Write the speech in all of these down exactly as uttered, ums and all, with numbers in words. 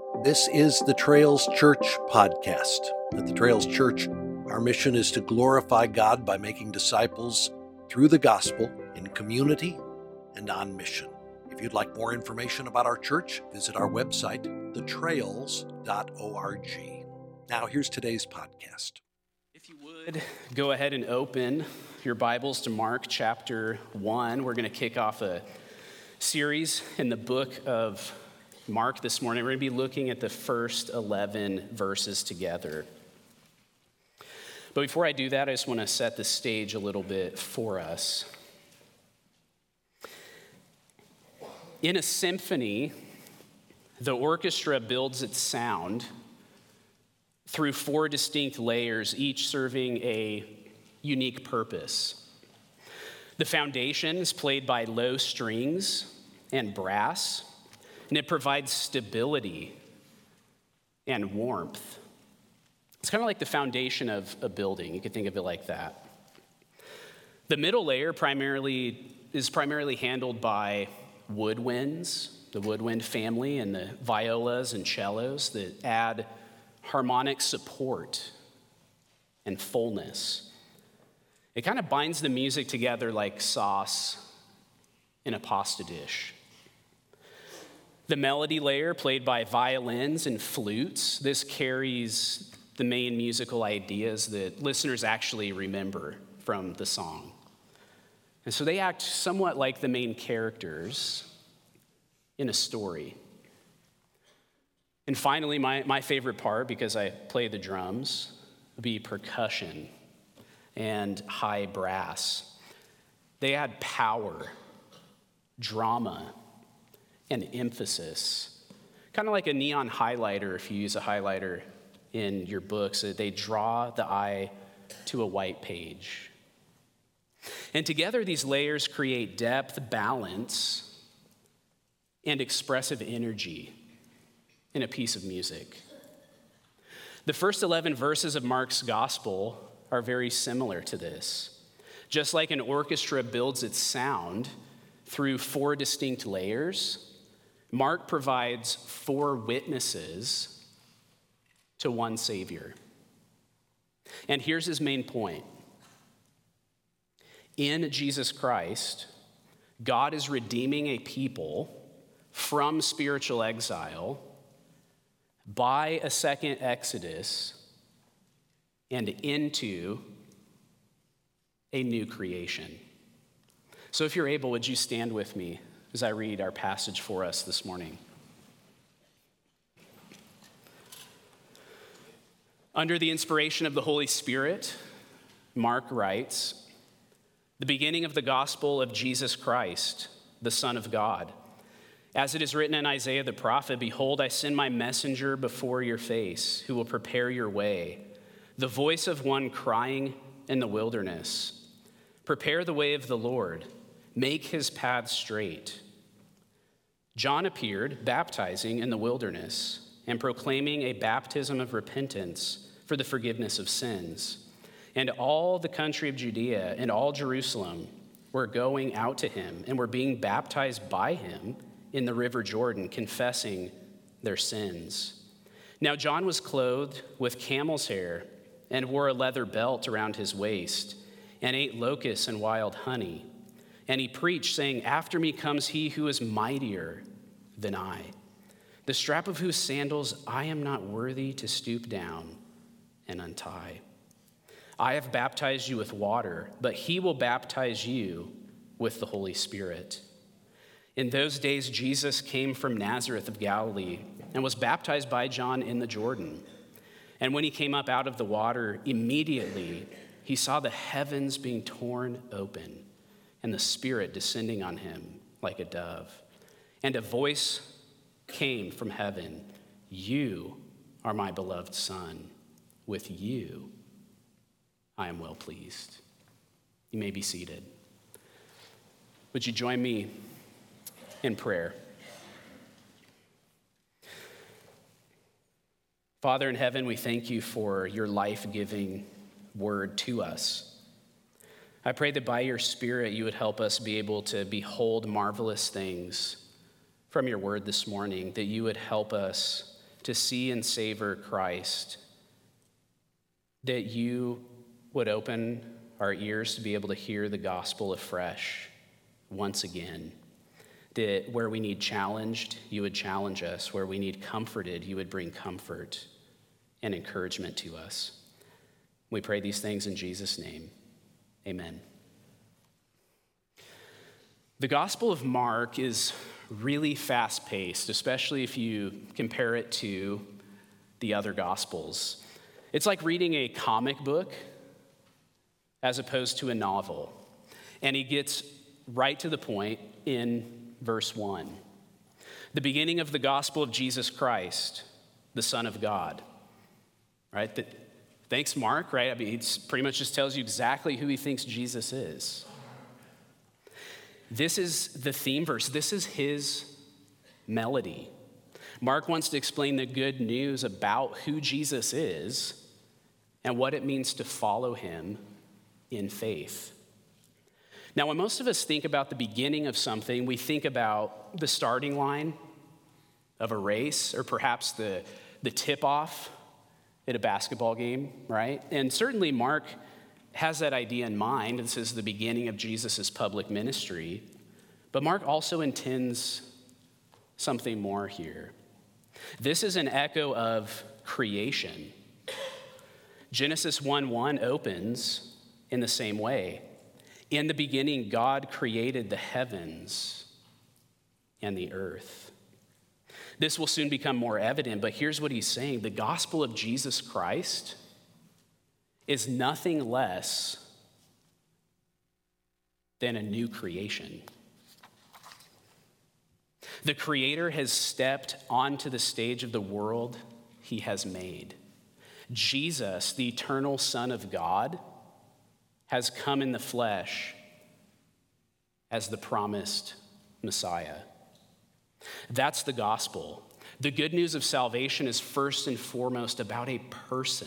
This is the Trails Church podcast. At the Trails Church, our mission is to glorify God by making disciples through the gospel in community and on mission. If you'd like more information about our church, visit our website, the trails dot org. Now, here's today's podcast. If you would, go ahead and open your Bibles to Mark chapter one. We're going to kick off a series in the book of Mark this morning. We're going to be looking at the first eleven verses together. But before I do that, I just want to set the stage a little bit for us. In a symphony, the orchestra builds its sound through four distinct layers, each serving a unique purpose. The foundation is played by low strings and brass, and it provides stability and warmth. It's kind of like the foundation of a building. You could think of it like that. The middle layer primarily is primarily handled by woodwinds, the woodwind family, and the violas and cellos that add harmonic support and fullness. It kind of binds the music together like sauce in a pasta dish. The melody layer, played by violins and flutes, this carries the main musical ideas that listeners actually remember from the song. And so they act somewhat like the main characters in a story. And finally, my, my favorite part, because I play the drums, would be percussion and high brass. They add power, drama, and emphasis. Kind of like a neon highlighter if you use a highlighter in your books. They draw the eye to a white page. And together, these layers create depth, balance, and expressive energy in a piece of music. The first eleven verses of Mark's gospel are very similar to this. Just like an orchestra builds its sound through four distinct layers, Mark provides four witnesses to one Savior. And here's his main point. In Jesus Christ, God is redeeming a people from spiritual exile by a second Exodus and into a new creation. So if you're able, would you stand with me as I read our passage for us this morning? Under the inspiration of the Holy Spirit, Mark writes, "The beginning of the gospel of Jesus Christ, the Son of God. As it is written in Isaiah the prophet, behold, I send my messenger before your face, who will prepare your way, the voice of one crying in the wilderness. Prepare the way of the Lord, make his path straight." John appeared, baptizing in the wilderness and proclaiming a baptism of repentance for the forgiveness of sins. And all the country of Judea and all Jerusalem were going out to him and were being baptized by him in the river Jordan, confessing their sins. Now John was clothed with camel's hair and wore a leather belt around his waist and ate locusts and wild honey. And he preached, saying, "After me comes he who is mightier than I, the strap of whose sandals I am not worthy to stoop down and untie. I have baptized you with water, but he will baptize you with the Holy Spirit." In those days, Jesus came from Nazareth of Galilee and was baptized by John in the Jordan. And when he came up out of the water, immediately he saw the heavens being torn open and the Spirit descending on him like a dove. And a voice came from heaven, "You are my beloved Son. With you I am well pleased." You may be seated. Would you join me in prayer? Father in heaven, we thank you for your life-giving word to us. I pray that by your Spirit, you would help us be able to behold marvelous things from your word this morning, that you would help us to see and savor Christ, that you would open our ears to be able to hear the gospel afresh once again. That where we need challenged, you would challenge us. Where we need comforted, you would bring comfort and encouragement to us. We pray these things in Jesus' name. Amen. The Gospel of Mark is really fast-paced, especially if you compare it to the other Gospels. It's like reading a comic book as opposed to a novel. And he gets right to the point in verse one. The beginning of the gospel of Jesus Christ, the Son of God. Right? That, thanks, Mark, right? I mean, it pretty much just tells you exactly who he thinks Jesus is. This is the theme verse. This is his melody. Mark wants to explain the good news about who Jesus is and what it means to follow him in faith. Now, when most of us think about the beginning of something, we think about the starting line of a race or perhaps the, the tip-off at a basketball game, right? And certainly Mark has that idea in mind. This is the beginning of Jesus' public ministry. But Mark also intends something more here. This is an echo of creation. Genesis one one opens in the same way. In the beginning, God created the heavens and the earth. This will soon become more evident, but here's what he's saying. The gospel of Jesus Christ is nothing less than a new creation. The Creator has stepped onto the stage of the world he has made. Jesus, the eternal Son of God, has come in the flesh as the promised Messiah. That's the gospel. The good news of salvation is first and foremost about a person,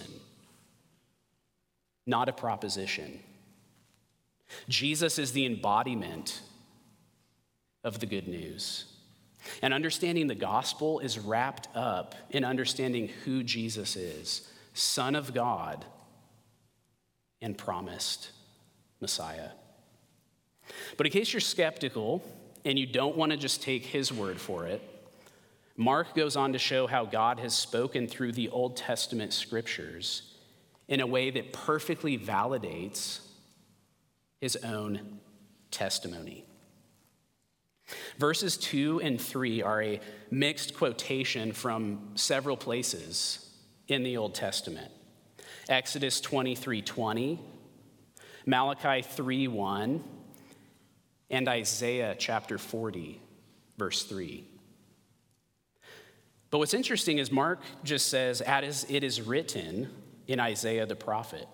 not a proposition. Jesus is the embodiment of the good news. And understanding the gospel is wrapped up in understanding who Jesus is, Son of God and promised Messiah. But in case you're skeptical and you don't want to just take his word for it, Mark goes on to show how God has spoken through the Old Testament scriptures in a way that perfectly validates his own testimony. Verses two and three are a mixed quotation from several places in the Old Testament. Exodus twenty-three twenty, Malachi three one, and Isaiah chapter forty, verse three. But what's interesting is Mark just says, as it is written in Isaiah the prophet.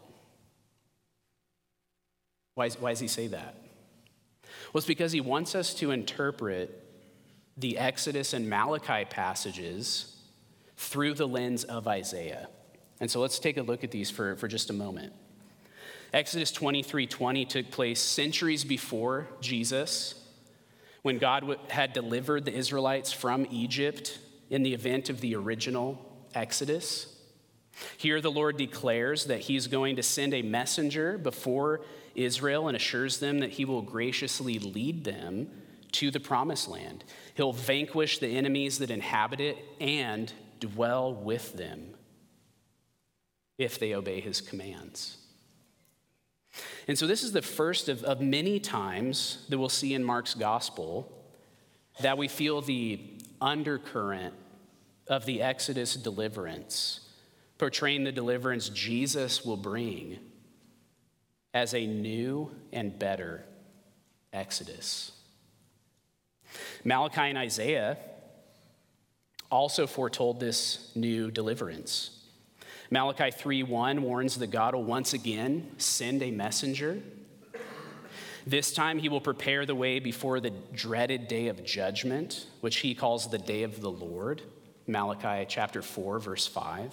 Why, why does he say that? Well, it's because he wants us to interpret the Exodus and Malachi passages through the lens of Isaiah. And so let's take a look at these for, for just a moment. Exodus twenty-three twenty took place centuries before Jesus, when God had delivered the Israelites from Egypt in the event of the original Exodus. Here the Lord declares that he's going to send a messenger before Israel and assures them that he will graciously lead them to the promised land. He'll vanquish the enemies that inhabit it and dwell with them if they obey his commands. And so this is the first of, of many times that we'll see in Mark's gospel that we feel the undercurrent of the Exodus deliverance, portraying the deliverance Jesus will bring as a new and better Exodus. Malachi and Isaiah also foretold this new deliverance. Malachi three one warns that God will once again send a messenger. This time he will prepare the way before the dreaded day of judgment, which he calls the day of the Lord. Malachi chapter four, verse five.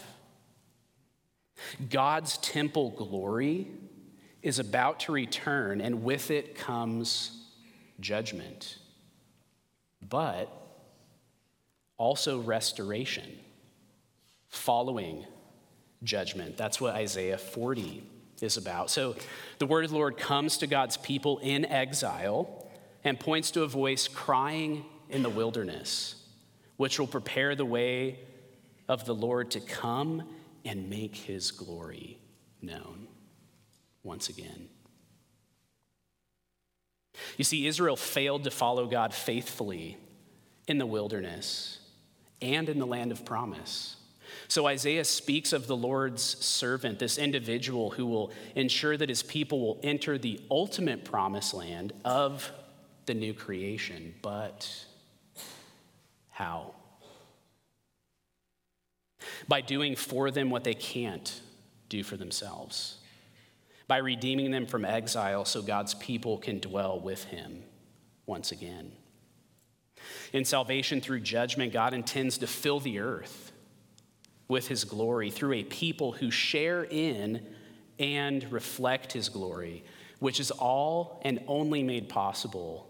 God's temple glory is about to return, and with it comes judgment, but also restoration. following judgment. That's what Isaiah forty is about. So the word of the Lord comes to God's people in exile and points to a voice crying in the wilderness, which will prepare the way of the Lord to come and make his glory known once again. You see, Israel failed to follow God faithfully in the wilderness and in the land of promise. So Isaiah speaks of the Lord's servant, this individual who will ensure that his people will enter the ultimate promised land of the new creation. But how? By doing for them what they can't do for themselves. By redeeming them from exile so God's people can dwell with him once again. In salvation through judgment, God intends to fill the earth with his glory through a people who share in and reflect his glory, which is all and only made possible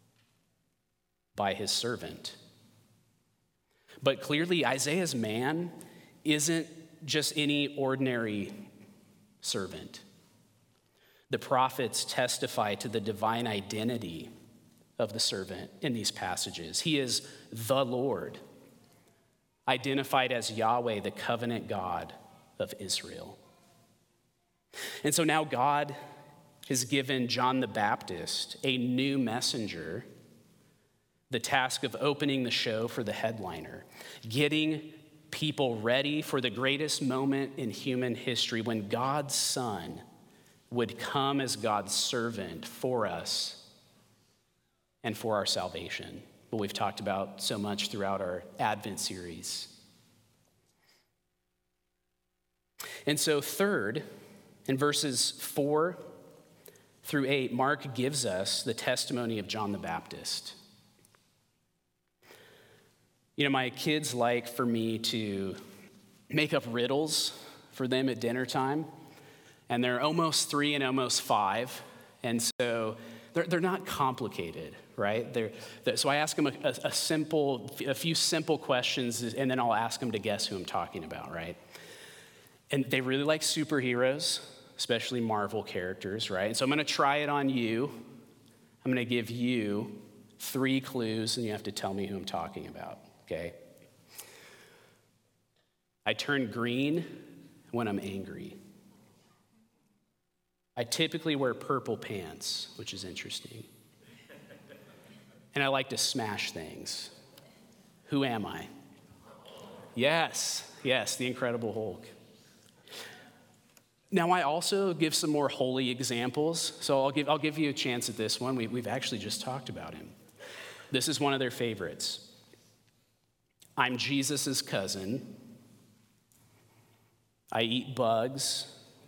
by his servant. But clearly, Isaiah's man isn't just any ordinary servant. The prophets testify to the divine identity of the servant in these passages. He is the Lord, identified as Yahweh, the covenant God of Israel. And so now God has given John the Baptist, a new messenger, the task of opening the show for the headliner, getting people ready for the greatest moment in human history when God's Son would come as God's servant for us and for our salvation. What we've talked about so much throughout our Advent series. And so third, in verses four through eight, Mark gives us the testimony of John the Baptist. You know, my kids like for me to make up riddles for them at dinner time, and they're almost three and almost five, and so they're, they're not complicated, right? They're, they're, so I ask them a, a, a simple, a few simple questions, and then I'll ask them to guess who I'm talking about, right? And they really like superheroes, especially Marvel characters, right? And so I'm going to try it on you. I'm going to give you three clues, and you have to tell me who I'm talking about. Okay. I turn green when I'm angry. I typically wear purple pants, which is interesting. And I like to smash things. Who am I? Yes, yes, the Incredible Hulk. Now, I also give some more holy examples, so I'll give, I'll give you a chance at this one. We, we've actually just talked about him. This is one of their favorites. I'm Jesus's cousin. I eat bugs.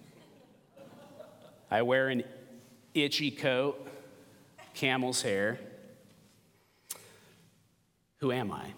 I wear an itchy coat, camel's hair. Who am I?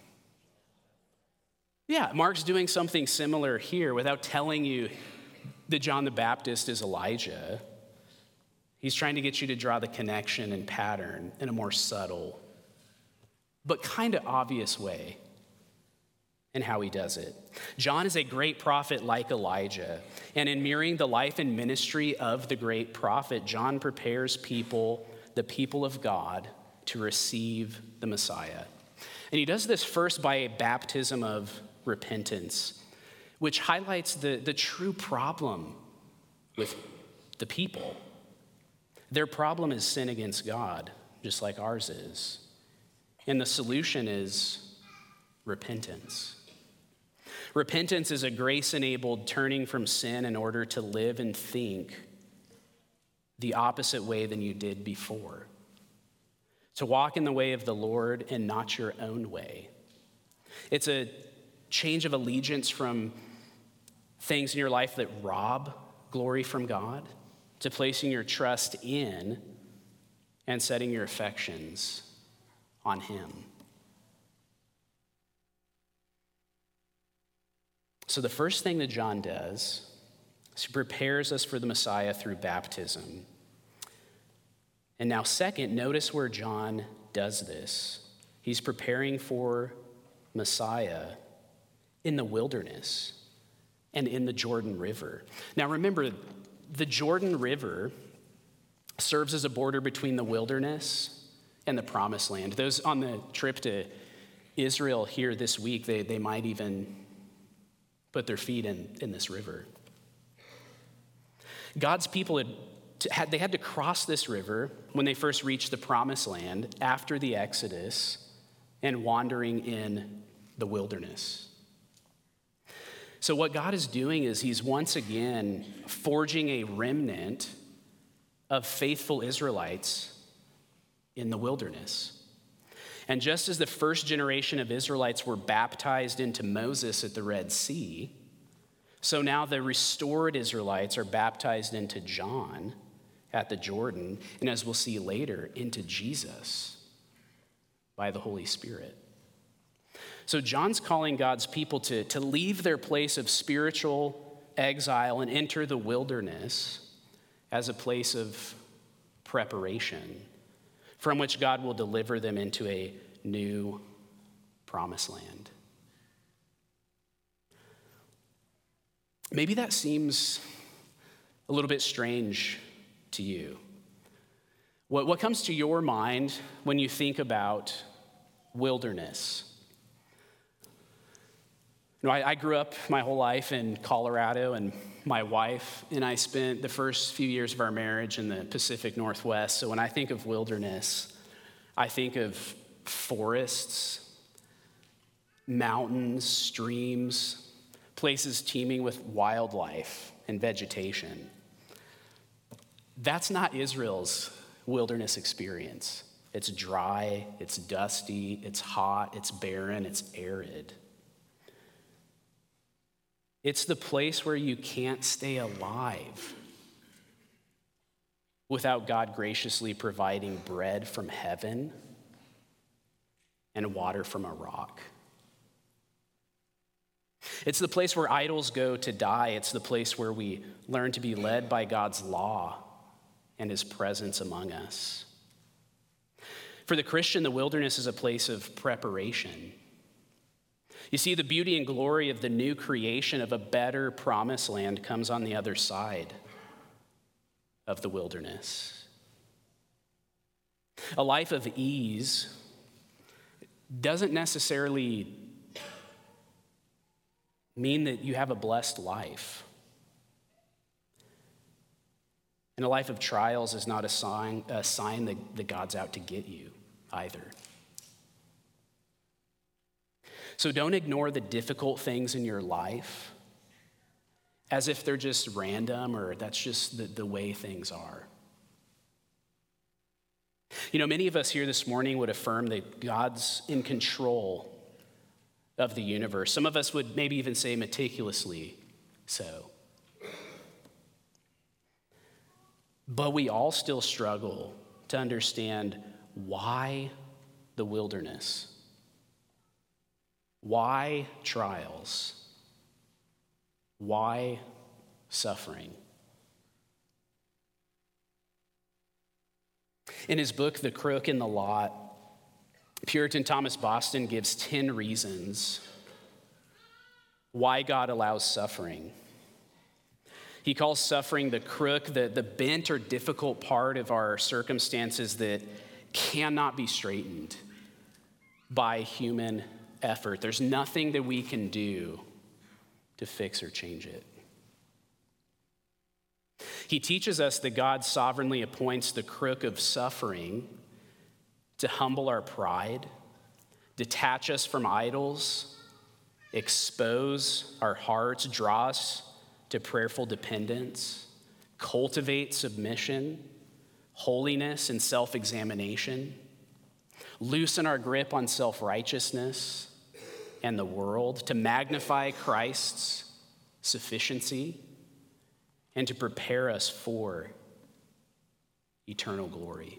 Yeah, Mark's doing something similar here without telling you that John the Baptist is Elijah. He's trying to get you to draw the connection and pattern in a more subtle, but kind of obvious way. And how he does it. John is a great prophet like Elijah. And in mirroring the life and ministry of the great prophet, John prepares people, the people of God, to receive the Messiah. And he does this first by a baptism of repentance, which highlights the, the true problem with the people. Their problem is sin against God, just like ours is. And the solution is repentance. Repentance is a grace-enabled turning from sin in order to live and think the opposite way than you did before. To walk in the way of the Lord and not your own way. It's a change of allegiance from things in your life that rob glory from God to placing your trust in and setting your affections on him. So the first thing that John does is he prepares us for the Messiah through baptism. And now second, notice where John does this. He's preparing for Messiah in the wilderness and in the Jordan River. Now remember, the Jordan River serves as a border between the wilderness and the promised land. Those on the trip to Israel here this week, they, they might even put their feet in, in this river. God's people had, to, had they had to cross this river when they first reached the promised land after the Exodus and wandering in the wilderness. So what God is doing is he's once again forging a remnant of faithful Israelites in the wilderness. And just as the first generation of Israelites were baptized into Moses at the Red Sea, so now the restored Israelites are baptized into John at the Jordan, and as we'll see later, into Jesus by the Holy Spirit. So John's calling God's people to, to leave their place of spiritual exile and enter the wilderness as a place of preparation from which God will deliver them into a new promised land. Maybe that seems a little bit strange to you. What, what comes to your mind when you think about wilderness? You know, I, I grew up my whole life in Colorado, and my wife and I spent the first few years of our marriage in the Pacific Northwest. So when I think of wilderness, I think of forests, mountains, streams, places teeming with wildlife and vegetation. That's not Israel's wilderness experience. It's dry, it's dusty, it's hot, it's barren, it's arid. It's the place where you can't stay alive without God graciously providing bread from heaven and water from a rock. It's the place where idols go to die. It's the place where we learn to be led by God's law and his presence among us. For the Christian, the wilderness is a place of preparation. You see, the beauty and glory of the new creation of a better promised land comes on the other side of the wilderness. A life of ease doesn't necessarily mean that you have a blessed life. And a life of trials is not a sign, a sign that, that God's out to get you either. So don't ignore the difficult things in your life as if they're just random or that's just the, the way things are. You know, many of us here this morning would affirm that God's in control of the universe. Some of us would maybe even say meticulously so. But we all still struggle to understand why the wilderness. Why trials? Why suffering? In his book, The Crook in the Lot, Puritan Thomas Boston gives ten reasons why God allows suffering. He calls suffering the crook, the, the bent or difficult part of our circumstances that cannot be straightened by human effort. There's nothing that we can do to fix or change it. He teaches us that God sovereignly appoints the crook of suffering to humble our pride, detach us from idols, expose our hearts, draw us to prayerful dependence, cultivate submission, holiness, and self-examination, loosen our grip on self-righteousness and the world, to magnify Christ's sufficiency, and to prepare us for eternal glory.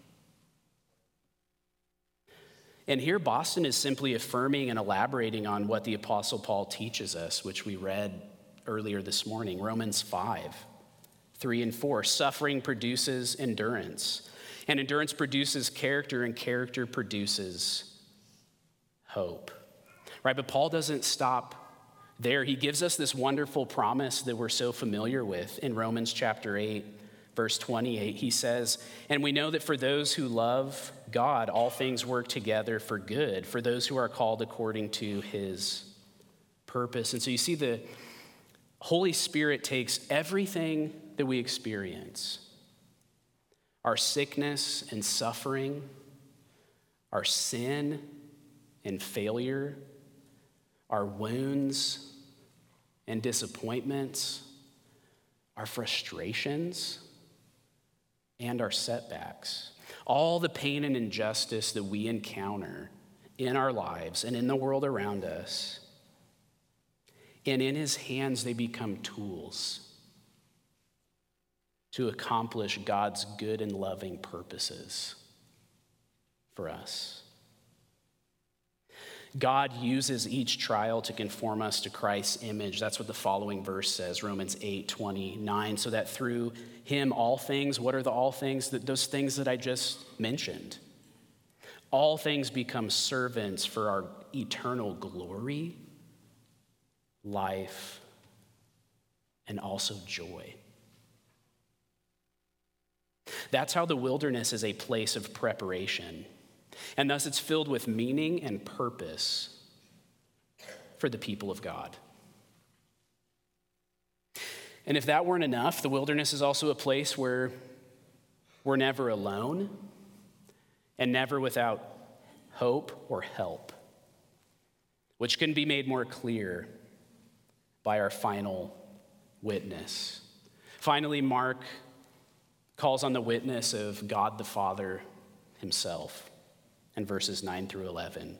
And here Boston is simply affirming and elaborating on what the Apostle Paul teaches us, which we read earlier this morning, Romans five, three and four. Suffering produces endurance, and endurance produces character, and character produces hope. Right, but Paul doesn't stop there, he gives us this wonderful promise that we're so familiar with in Romans chapter eight, verse twenty-eight. He says, and we know that for those who love God, all things work together for good, for those who are called according to his purpose. And so you see, the Holy Spirit takes everything that we experience, our sickness and suffering, our sin and failure, our wounds and disappointments, our frustrations and our setbacks, all the pain and injustice that we encounter in our lives and in the world around us. And in his hands, they become tools to accomplish God's good and loving purposes for us. God uses each trial to conform us to Christ's image. That's what the following verse says, Romans eight twenty-nine, so that through him all things, what are the all things? Those things that I just mentioned. All things become servants for our eternal glory, life, and also joy. That's how the wilderness is a place of preparation, and thus it's filled with meaning and purpose for the people of God. And if that weren't enough, the wilderness is also a place where we're never alone and never without hope or help, which can be made more clear by our final witness. Finally, Mark calls on the witness of God the Father himself in verses nine through eleven.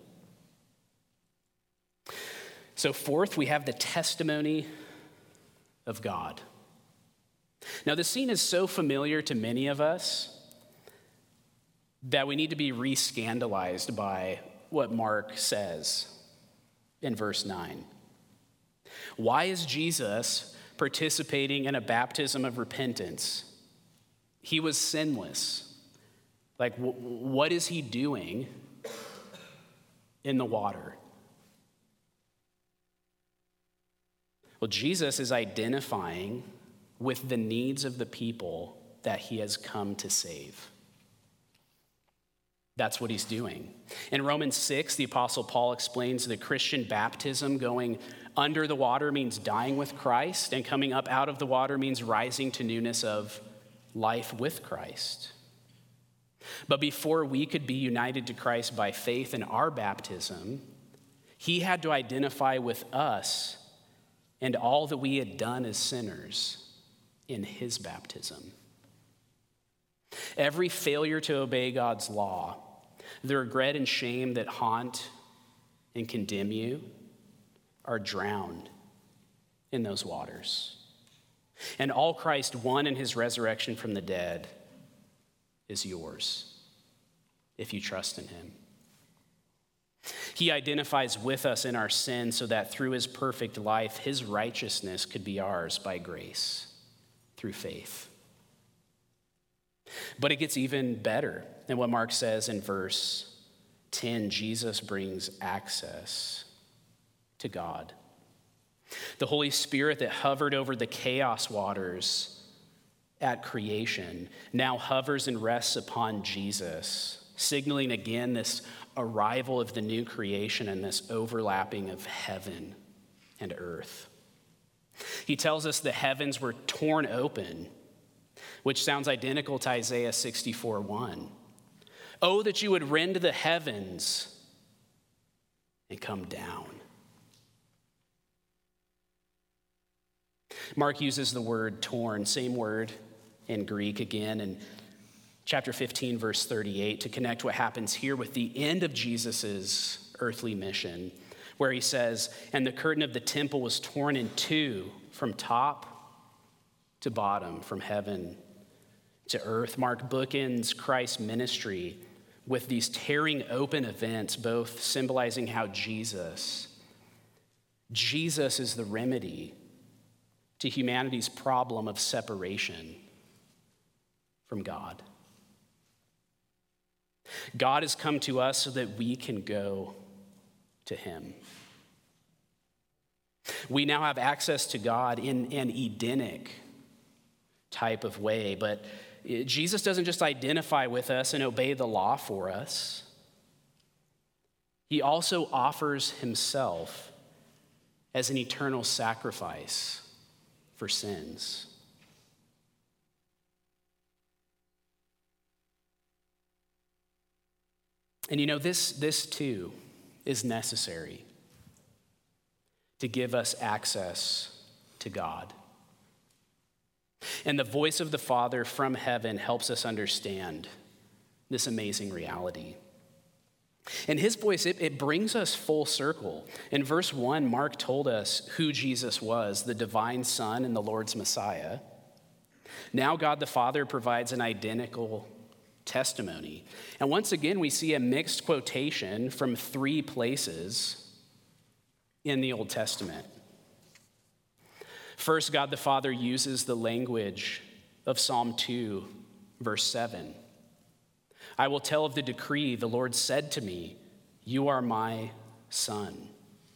So fourth, we have the testimony of God. Now, this scene is so familiar to many of us that we need to be re-scandalized by what Mark says in verse nine. Why is Jesus participating in a baptism of repentance? He was sinless. Like, w- what is he doing in the water? Well, Jesus is identifying with the needs of the people that he has come to save. That's what he's doing. In Romans six, the Apostle Paul explains that Christian baptism, going under the water, means dying with Christ, and coming up out of the water means rising to newness of life with Christ. But before we could be united to Christ by faith in our baptism, he had to identify with us and all that we had done as sinners in his baptism. Every failure to obey God's law, the regret and shame that haunt and condemn you, are drowned in those waters. And all Christ won in his resurrection from the dead is yours if you trust in him. He identifies with us in our sin so that through his perfect life, his righteousness could be ours by grace through faith. But it gets even better than what Mark says in verse ten. Jesus brings access to God. The Holy Spirit that hovered over the chaos waters at creation now hovers and rests upon Jesus, signaling again this arrival of the new creation and this overlapping of heaven and earth. He tells us the heavens were torn open, which sounds identical to Isaiah sixty-four one. Oh, that you would rend the heavens and come down. Mark uses the word torn, same word in Greek again, in chapter fifteen, verse thirty-eight, to connect what happens here with the end of Jesus's earthly mission, where he says, and the curtain of the temple was torn in two from top to bottom, from heaven to earth. Mark bookends Christ's ministry with these tearing open events, both symbolizing how Jesus, Jesus is the remedy to humanity's problem of separation from God. God has come to us so that we can go to him. We now have access to God in an Edenic type of way, but Jesus doesn't just identify with us and obey the law for us. He also offers himself as an eternal sacrifice for sins. And you know, this, this too is necessary to give us access to God. And the voice of the Father from heaven helps us understand this amazing reality. And his voice, it, it brings us full circle. In verse one, Mark told us who Jesus was, the divine Son and the Lord's Messiah. Now God the Father provides an identical testimony. And once again, we see a mixed quotation from three places in the Old Testament. First, God the Father uses the language of Psalm two, verse seven. I will tell of the decree, the Lord said to me, you are my son.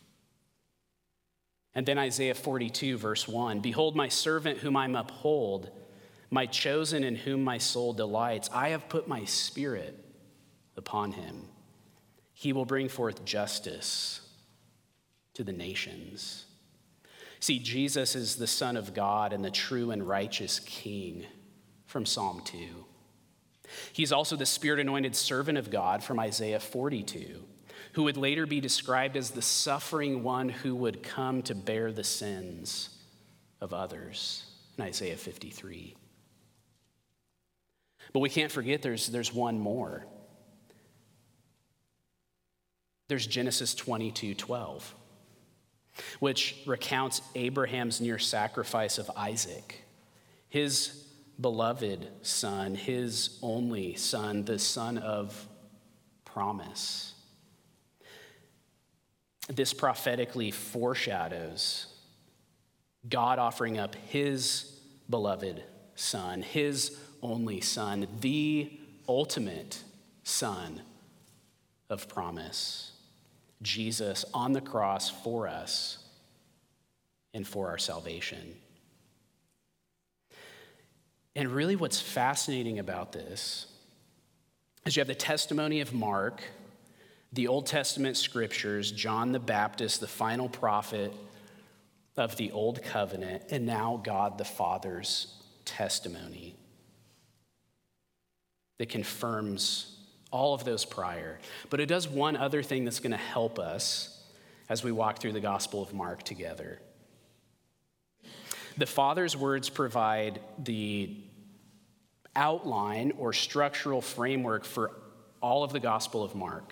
And then Isaiah forty-two, verse one, behold my servant whom I uphold, my chosen in whom my soul delights. I have put my spirit upon him. He will bring forth justice to the nations. See, Jesus is the Son of God and the true and righteous King from Psalm two. He's also the Spirit-anointed servant of God from Isaiah forty-two, who would later be described as the suffering one who would come to bear the sins of others in Isaiah fifty-three. But we can't forget there's, there's one more. There's Genesis twenty-two twelve, which recounts Abraham's near sacrifice of Isaac, his beloved son, his only son, the son of promise. This prophetically foreshadows God offering up his beloved son, his only son, the ultimate son of promise, Jesus on the cross for us and for our salvation. And really what's fascinating about this is you have the testimony of Mark, the Old Testament scriptures, John the Baptist, the final prophet of the Old Covenant, and now God the Father's testimony that confirms all of those prior. But it does one other thing that's going to help us as we walk through the Gospel of Mark together. The Father's words provide the outline or structural framework for all of the Gospel of Mark.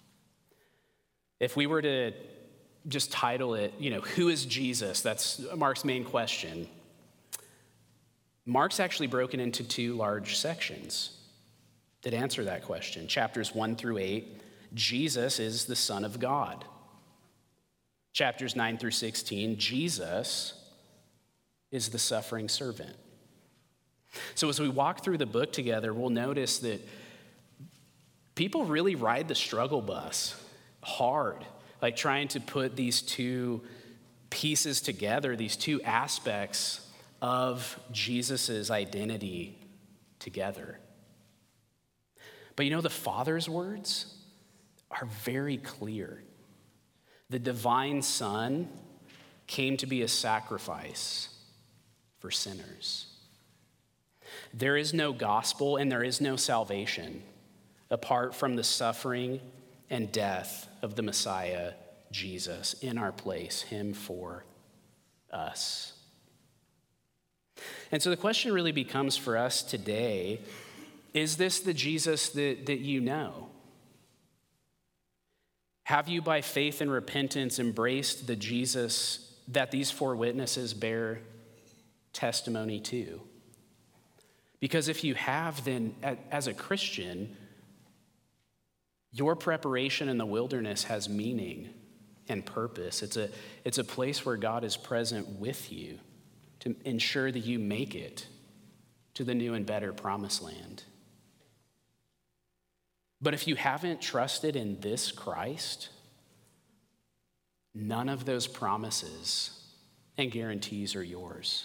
If we were to just title it, you know, who is Jesus? That's Mark's main question. Mark's actually broken into two large sections that answer that question. Chapters one through eight, Jesus is the Son of God. Chapters nine through sixteen, Jesus is the suffering servant. So as we walk through the book together, we'll notice that people really ride the struggle bus hard, like trying to put these two pieces together, these two aspects of Jesus's identity together. But you know, the Father's words are very clear. The divine Son came to be a sacrifice for sinners. There is no gospel and there is no salvation apart from the suffering and death of the Messiah, Jesus, in our place, him for us. And so the question really becomes for us today, is this the Jesus that, that you know? Have you, by faith and repentance, embraced the Jesus that these four witnesses bear testimony to? Because if you have, then as a Christian, your preparation in the wilderness has meaning and purpose. It's a, it's a place where God is present with you to ensure that you make it to the new and better promised land. But if you haven't trusted in this Christ, none of those promises and guarantees are yours.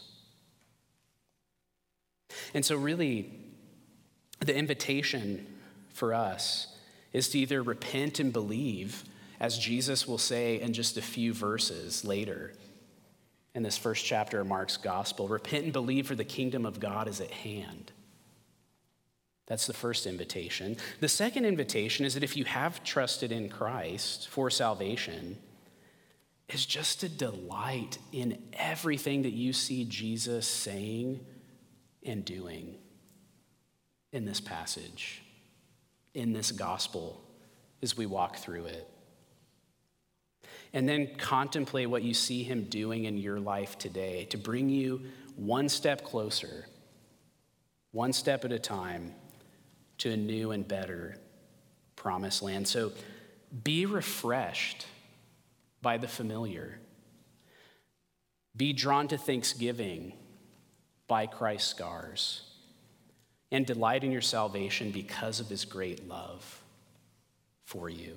And so really, the invitation for us is to either repent and believe, as Jesus will say in just a few verses later in this first chapter of Mark's gospel. Repent and believe, for the kingdom of God is at hand. That's the first invitation. The second invitation is that if you have trusted in Christ for salvation, is just to delight in everything that you see Jesus saying and doing in this passage, in this gospel, as we walk through it. And then contemplate what you see him doing in your life today to bring you one step closer, one step at a time, to a new and better promised land. So be refreshed by the familiar. Be drawn to thanksgiving by Christ's scars, and delight in your salvation because of his great love for you.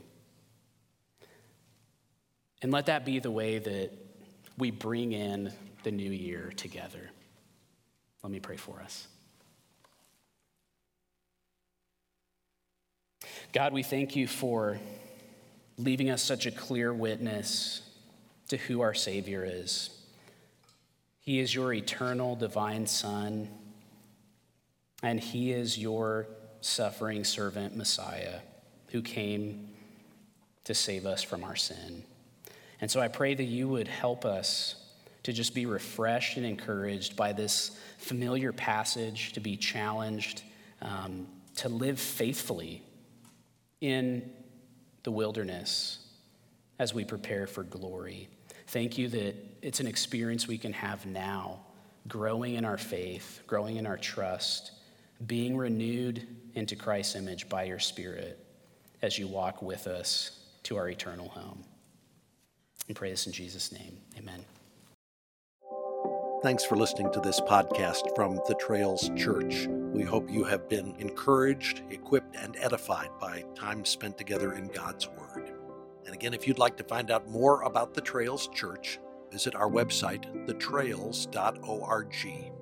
And let that be the way that we bring in the new year together. Let me pray for us. God, we thank you for leaving us such a clear witness to who our Savior is. He is your eternal divine Son, and he is your suffering servant Messiah who came to save us from our sin. And so I pray that you would help us to just be refreshed and encouraged by this familiar passage, to be challenged, um, to live faithfully in the wilderness as we prepare for glory. Thank you that it's an experience we can have now, growing in our faith, growing in our trust, being renewed into Christ's image by your Spirit as you walk with us to our eternal home. And pray this in Jesus' name, amen. Thanks for listening to this podcast from The Trails Church. We hope you have been encouraged, equipped, and edified by time spent together in God's Word. And again, if you'd like to find out more about The Trails Church, visit our website, the trails dot org.